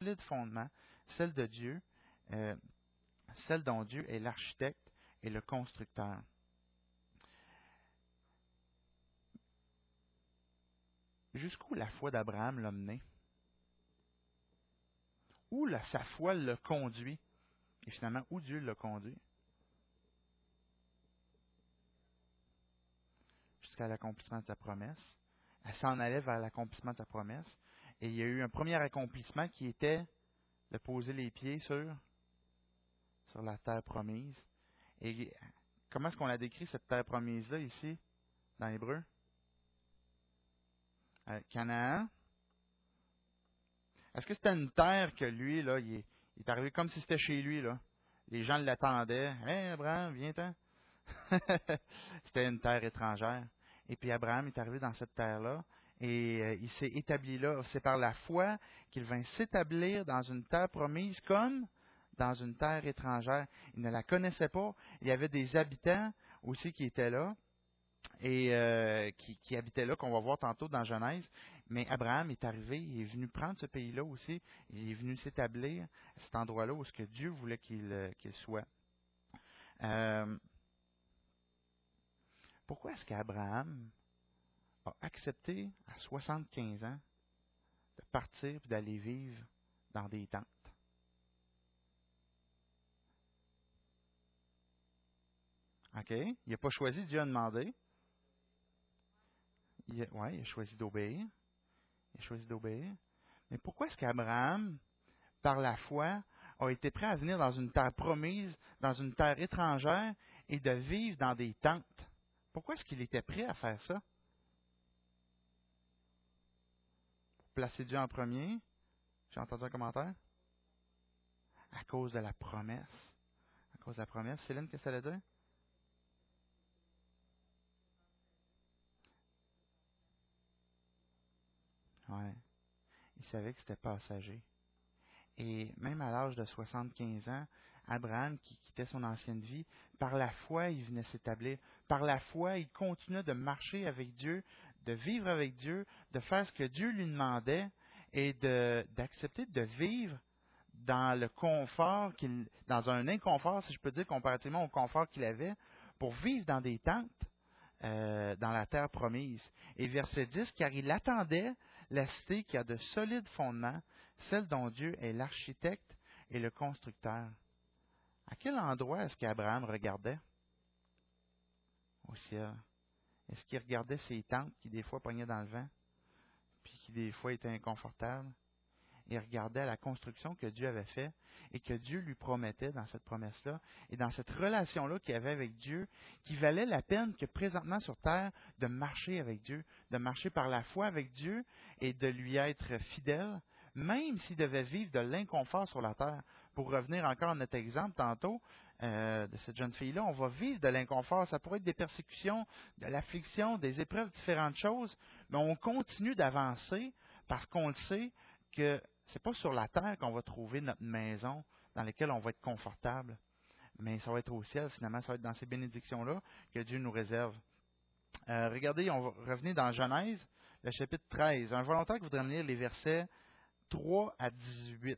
solide fondement, celle de Dieu, euh, celle dont Dieu est l'architecte et le constructeur. Jusqu'où la foi d'Abraham l'a mené? Où sa foi l'a conduit? Et finalement, où Dieu l'a conduit? Jusqu'à l'accomplissement de sa promesse. Elle s'en allait vers l'accomplissement de sa promesse. Et il y a eu un premier accomplissement qui était de poser les pieds sur la terre promise. Et comment est-ce qu'on a décrit cette terre promise-là ici, dans l'Hébreu? Canaan. Est-ce que c'était une terre que lui, là, il est arrivé comme si c'était chez lui, là? Les gens l'attendaient. Hey, Abraham, viens-t'en. C'était une terre étrangère. Et puis Abraham est arrivé dans cette terre-là et il s'est établi là. C'est par la foi qu'il vint s'établir dans une terre promise comme dans une terre étrangère. Il ne la connaissait pas. Il y avait des habitants aussi qui étaient là et qui habitaient là, qu'on va voir tantôt dans Genèse. Mais Abraham est arrivé, il est venu prendre ce pays-là aussi. Il est venu s'établir à cet endroit-là où ce que Dieu voulait qu'il soit. Pourquoi est-ce qu'Abraham a accepté à 75 ans de partir et d'aller vivre dans des tentes? OK? Il n'a pas choisi, Dieu a demandé. Il a choisi d'obéir. Il a choisi d'obéir. Mais pourquoi est-ce qu'Abraham, par la foi, a été prêt à venir dans une terre promise, dans une terre étrangère, et de vivre dans des tentes? Pourquoi est-ce qu'il était prêt à faire ça? Pour placer Dieu en premier. J'ai entendu un commentaire. À cause de la promesse. À cause de la promesse. Céline, qu'est-ce que ça veut dire? Ouais. Il savait que c'était passager. Et même à l'âge de 75 ans, Abraham, qui quittait son ancienne vie, par la foi, il venait s'établir. Par la foi, il continuait de marcher avec Dieu, de vivre avec Dieu, de faire ce que Dieu lui demandait et d'accepter de vivre dans le confort, dans un inconfort, si je peux dire, comparativement au confort qu'il avait, pour vivre dans des tentes dans la terre promise. Et verset 10, car il attendait la cité qui a de solides fondements, celle dont Dieu est l'architecte et le constructeur. À quel endroit est-ce qu'Abraham regardait? Au ciel. Est-ce qu'il regardait ses tentes qui des fois pognaient dans le vent, puis qui des fois étaient inconfortables? Il regardait la construction que Dieu avait faite et que Dieu lui promettait dans cette promesse-là et dans cette relation-là qu'il avait avec Dieu, qui valait la peine que présentement sur terre de marcher avec Dieu, de marcher par la foi avec Dieu et de lui être fidèle, même s'il devait vivre de l'inconfort sur la terre. Pour revenir encore à notre exemple tantôt de cette jeune fille-là, on va vivre de l'inconfort. Ça pourrait être des persécutions, de l'affliction, des épreuves, différentes choses, mais on continue d'avancer parce qu'on le sait que c'est pas sur la terre qu'on va trouver notre maison dans laquelle on va être confortable, mais ça va être au ciel, finalement, ça va être dans ces bénédictions-là que Dieu nous réserve. Regardez, on va revenir dans Genèse, le chapitre 13. Un volontaire qui voudrait me lire les versets 3 à 18.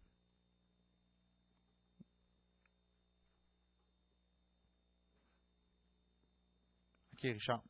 OK, Richard.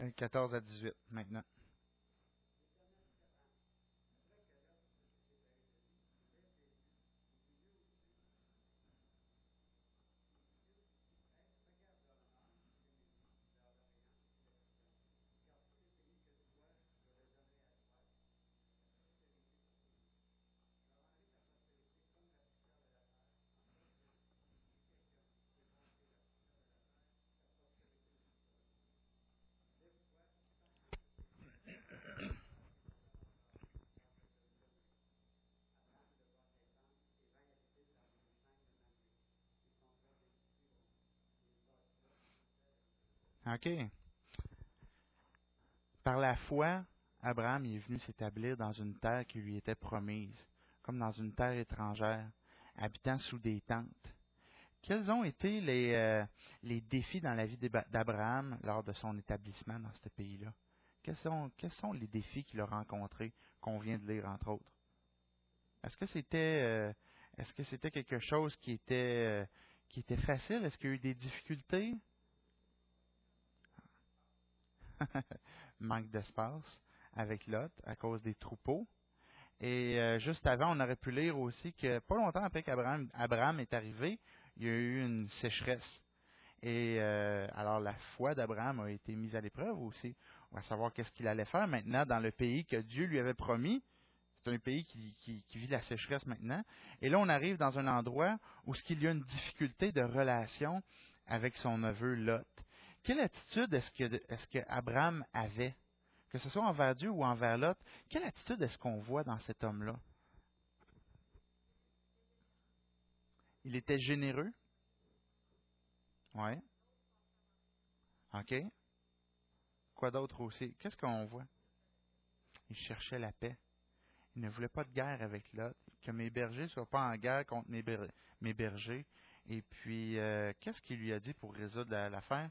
14 à 18 maintenant. OK. Par la foi, Abraham est venu s'établir dans une terre qui lui était promise, comme dans une terre étrangère, habitant sous des tentes. Quels ont été les défis dans la vie d'Abraham lors de son établissement dans ce pays-là? Quels sont les défis qu'il a rencontrés, qu'on vient de lire, entre autres? Est-ce que c'était quelque chose qui était facile? Est-ce qu'il y a eu des difficultés? Manque d'espace avec Lot à cause des troupeaux. Et juste avant, on aurait pu lire aussi que pas longtemps après qu'Abraham est arrivé, il y a eu une sécheresse. Et alors la foi d'Abraham a été mise à l'épreuve aussi. On va savoir qu'est-ce qu'il allait faire maintenant dans le pays que Dieu lui avait promis. C'est un pays qui vit la sécheresse maintenant. Et là, on arrive dans un endroit où il y a une difficulté de relation avec son neveu Lot. Quelle attitude est-ce que Abraham avait, que ce soit envers Dieu ou envers Lot? Quelle attitude est-ce qu'on voit dans cet homme-là? Il était généreux. Oui. OK. Quoi d'autre aussi? Qu'est-ce qu'on voit? Il cherchait la paix. Il ne voulait pas de guerre avec Lot. Que mes bergers ne soient pas en guerre contre mes bergers. Et puis, qu'est-ce qu'il lui a dit pour résoudre l'affaire?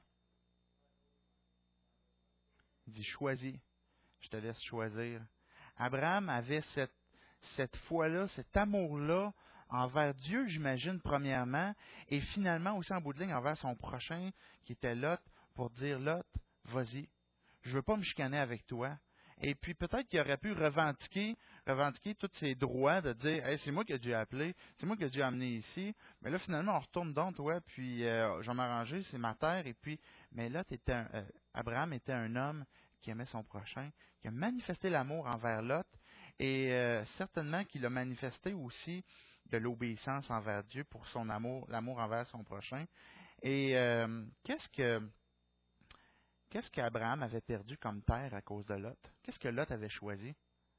Il dit, choisis. Je te laisse choisir. Abraham avait cette foi-là, cet amour-là envers Dieu, j'imagine, premièrement, et finalement aussi en bout de ligne envers son prochain, qui était Lot, pour dire, Lot, vas-y, je ne veux pas me chicaner avec toi. Et puis peut-être qu'il aurait pu revendiquer tous ses droits de dire, hey, c'est moi que Dieu a appelé, c'est moi que Dieu a amené ici, mais là finalement on retourne dans toi, puis je vais m'arranger, c'est ma terre, et puis, mais Lot Abraham était un homme qui aimait son prochain, qui a manifesté l'amour envers Lot, et certainement qu'il a manifesté aussi de l'obéissance envers Dieu pour son amour, l'amour envers son prochain. Et qu'est-ce qu'Abraham avait perdu comme terre à cause de Lot? Qu'est-ce que Lot avait choisi?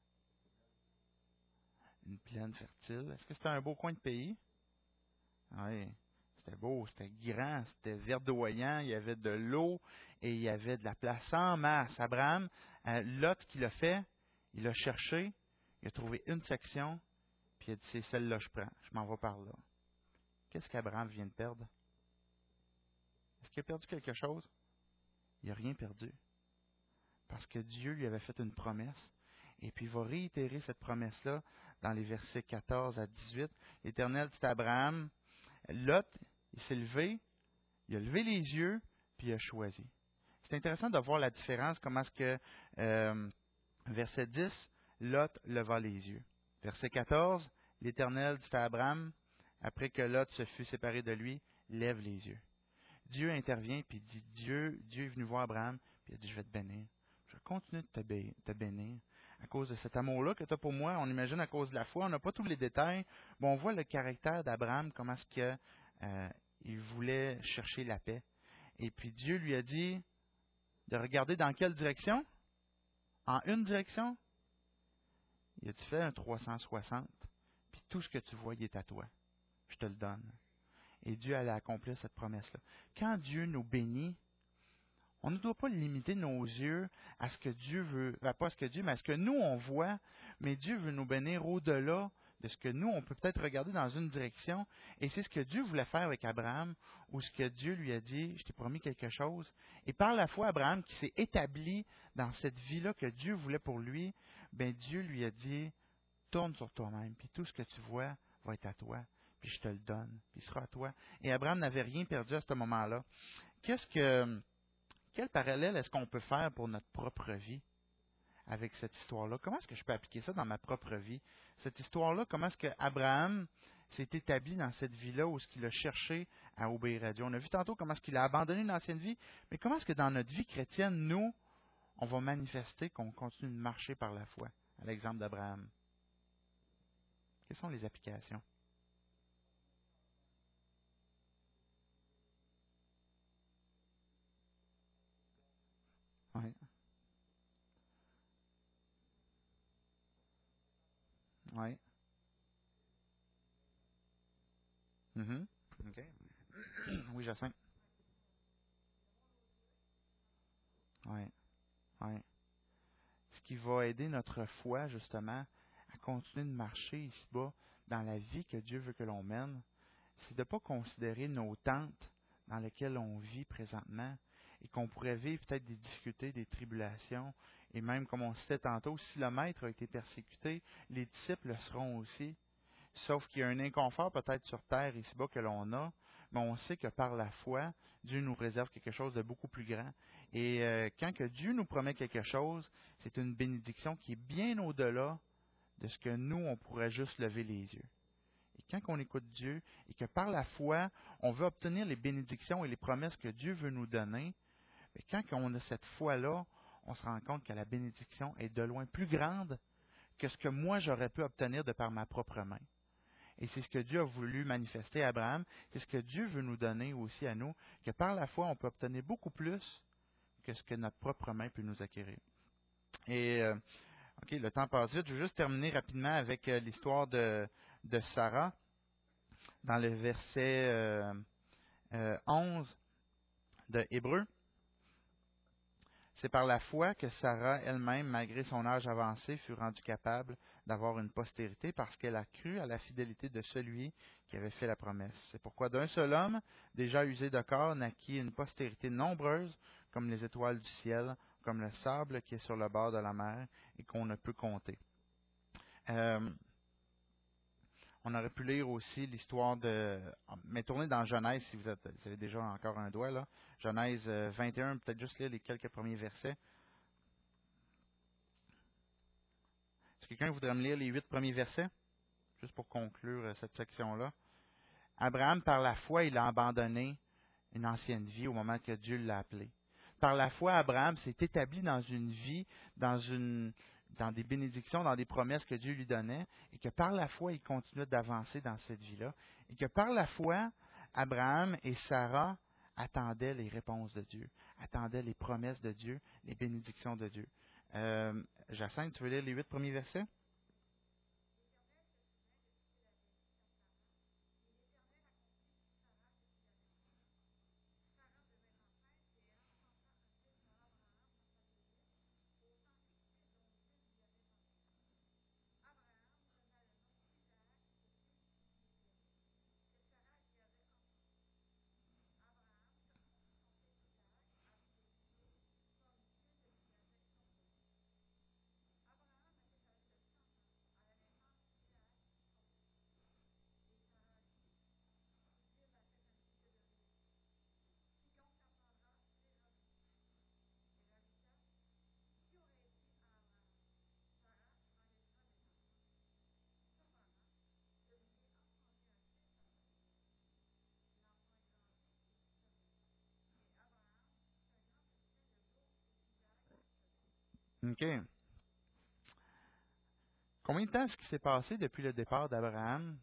Une plaine fertile. Est-ce que c'était un beau coin de pays? Oui. C'était beau, c'était grand, c'était verdoyant, il y avait de l'eau et il y avait de la place en masse. Abraham, Lot, ce qu'il a fait, il a cherché, il a trouvé une section, puis il a dit, c'est celle-là que je prends, je m'en vais par là. Qu'est-ce qu'Abraham vient de perdre? Est-ce qu'il a perdu quelque chose? Il n'a rien perdu. Parce que Dieu lui avait fait une promesse. Et puis il va réitérer cette promesse-là dans les versets 14 à 18. L'Éternel dit à Abraham, Lot, il s'est levé, il a levé les yeux, puis il a choisi. C'est intéressant de voir la différence, comment est-ce que, verset 10, Lot leva les yeux. Verset 14, l'Éternel dit à Abraham, après que Lot se fut séparé de lui, lève les yeux. Dieu intervient, puis dit, Dieu est venu voir Abraham, puis il a dit, je vais te bénir. Je vais continuer de te bénir. À cause de cet amour-là que tu as pour moi, on imagine à cause de la foi, on n'a pas tous les détails, mais on voit le caractère d'Abraham, comment est-ce qu'il voulait chercher la paix. Et puis Dieu lui a dit de regarder dans quelle direction? En une direction? Il a dit, fais un 360, puis tout ce que tu vois, il est à toi. Je te le donne. Et Dieu allait accomplir cette promesse-là. Quand Dieu nous bénit, on ne doit pas limiter nos yeux à ce que Dieu veut, pas à ce que Dieu, mais à ce que nous on voit, mais Dieu veut nous bénir au-delà de ce que nous on peut peut-être regarder dans une direction, et c'est ce que Dieu voulait faire avec Abraham, ou ce que Dieu lui a dit, je t'ai promis quelque chose, et par la foi Abraham qui s'est établi dans cette vie-là que Dieu voulait pour lui, ben Dieu lui a dit, tourne sur toi-même, puis tout ce que tu vois va être à toi, puis je te le donne, puis il sera à toi. Et Abraham n'avait rien perdu à ce moment-là. Qu'est-ce Quel parallèle est-ce qu'on peut faire pour notre propre vie avec cette histoire-là? Comment est-ce que je peux appliquer ça dans ma propre vie? Cette histoire-là, comment est-ce que Abraham s'est établi dans cette vie-là où est-ce qu'il a cherché à obéir à Dieu? On a vu tantôt comment est-ce qu'il a abandonné une ancienne vie, mais comment est-ce que dans notre vie chrétienne, nous, on va manifester qu'on continue de marcher par la foi, à l'exemple d'Abraham? Quelles sont les applications? Oui, oui. Mhm. OK. Oui, Jacinthe. Oui, oui. Ce qui va aider notre foi, justement, à continuer de marcher ici-bas dans la vie que Dieu veut que l'on mène, c'est de ne pas considérer nos tentes dans lesquelles on vit présentement et qu'on pourrait vivre peut-être des difficultés, des tribulations, et même, comme on citait tantôt, si le Maître a été persécuté, les disciples le seront aussi. Sauf qu'il y a un inconfort peut-être sur terre ici-bas que l'on a, mais on sait que par la foi, Dieu nous réserve quelque chose de beaucoup plus grand. Et quand que Dieu nous promet quelque chose, c'est une bénédiction qui est bien au-delà de ce que nous, on pourrait juste lever les yeux. Et quand on écoute Dieu et que par la foi, on veut obtenir les bénédictions et les promesses que Dieu veut nous donner, mais quand on a cette foi-là, on se rend compte que la bénédiction est de loin plus grande que ce que moi j'aurais pu obtenir de par ma propre main. Et c'est ce que Dieu a voulu manifester à Abraham. C'est ce que Dieu veut nous donner aussi à nous, que par la foi, on peut obtenir beaucoup plus que ce que notre propre main peut nous acquérir. Et, OK, le temps passe vite. Je veux juste terminer rapidement avec l'histoire de Sarah dans le verset 11 de Hébreux. C'est par la foi que Sarah elle-même, malgré son âge avancé, fut rendue capable d'avoir une postérité parce qu'elle a cru à la fidélité de celui qui avait fait la promesse. C'est pourquoi d'un seul homme, déjà usé de corps, naquit une postérité nombreuse comme les étoiles du ciel, comme le sable qui est sur le bord de la mer et qu'on ne peut compter. Euh, On aurait pu lire aussi l'histoire de... Mais tournez dans Genèse si vous avez déjà encore un doigt là. Genèse 21, peut-être juste lire les quelques premiers versets. Est-ce que quelqu'un voudrait me lire les 8 premiers versets? Juste pour conclure cette section-là. Abraham, par la foi, il a abandonné une ancienne vie au moment que Dieu l'a appelé. Par la foi, Abraham s'est établi dans une vie, dans des bénédictions, dans des promesses que Dieu lui donnait, et que par la foi, il continuait d'avancer dans cette vie-là. Et que par la foi, Abraham et Sarah attendaient les réponses de Dieu, attendaient les promesses de Dieu, les bénédictions de Dieu. Jacinthe, tu veux lire les 8 premiers versets? OK. Combien de temps est-ce qui s'est passé depuis le départ d'Abraham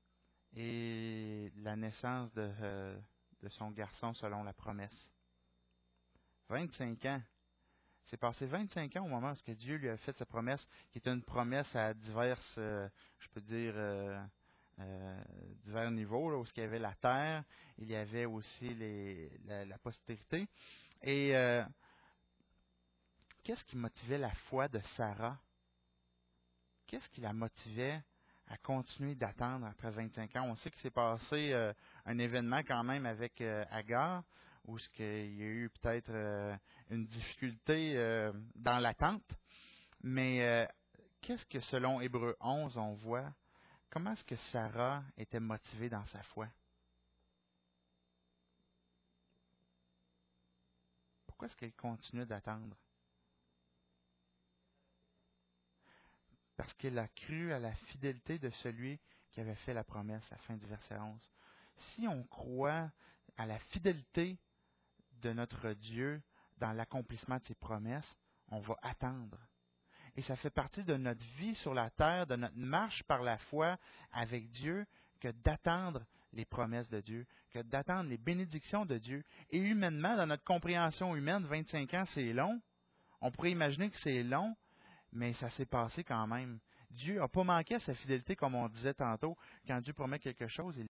et la naissance de son garçon selon la promesse? 25 ans. C'est passé 25 ans au moment où Dieu lui a fait sa promesse, qui était une promesse à diverses, je peux dire, divers niveaux, là, où il y avait la terre, il y avait aussi la postérité. Et qu'est-ce qui motivait la foi de Sarah? Qu'est-ce qui la motivait à continuer d'attendre après 25 ans? On sait qu'il s'est passé un événement quand même avec Agar, où il y a eu peut-être une difficulté dans l'attente. Mais qu'est-ce que selon Hébreux 11, on voit? Comment est-ce que Sarah était motivée dans sa foi? Pourquoi est-ce qu'il continue d'attendre? Parce qu'il a cru à la fidélité de celui qui avait fait la promesse, à la fin du verset 11. Si on croit à la fidélité de notre Dieu dans l'accomplissement de ses promesses, on va attendre. Et ça fait partie de notre vie sur la terre, de notre marche par la foi avec Dieu, que d'attendre les promesses de Dieu, que d'attendre les bénédictions de Dieu. Et humainement, dans notre compréhension humaine, 25 ans, c'est long. On pourrait imaginer que c'est long, mais ça s'est passé quand même. Dieu n'a pas manqué à sa fidélité, comme on disait tantôt. Quand Dieu promet quelque chose, il